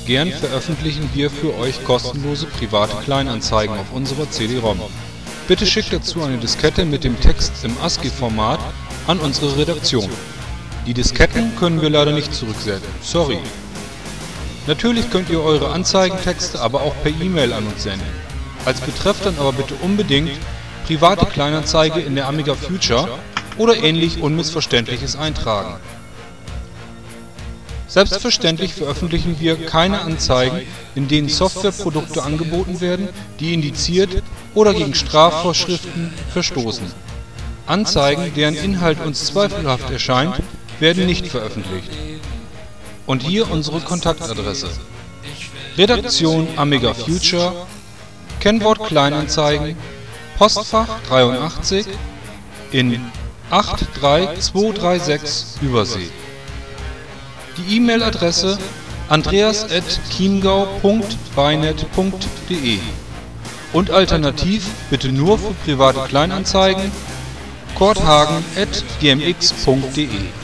Gern veröffentlichen wir für euch kostenlose private Kleinanzeigen auf unserer CD-ROM. Bitte schickt dazu eine Diskette mit dem Text im ASCII-Format an unsere Redaktion. Die Disketten können wir leider nicht zurücksenden. Sorry. Natürlich könnt ihr eure Anzeigentexte aber auch per E-Mail an uns senden. Als Betreff dann aber bitte unbedingt private Kleinanzeige in der Amiga Future oder ähnlich Unmissverständliches eintragen. Selbstverständlich veröffentlichen wir keine Anzeigen, in denen Softwareprodukte angeboten werden, die indiziert oder gegen Strafvorschriften verstoßen. Anzeigen, deren Inhalt uns zweifelhaft erscheint, werden nicht veröffentlicht. Und hier unsere Kontaktadresse: Redaktion Amiga Future, Kennwort Kleinanzeigen, Postfach 83 in 83236 Übersee. Die E-Mail-Adresse andreas@chiemgau.beinet.de und alternativ bitte nur für private Kleinanzeigen korthagen@gmx.de.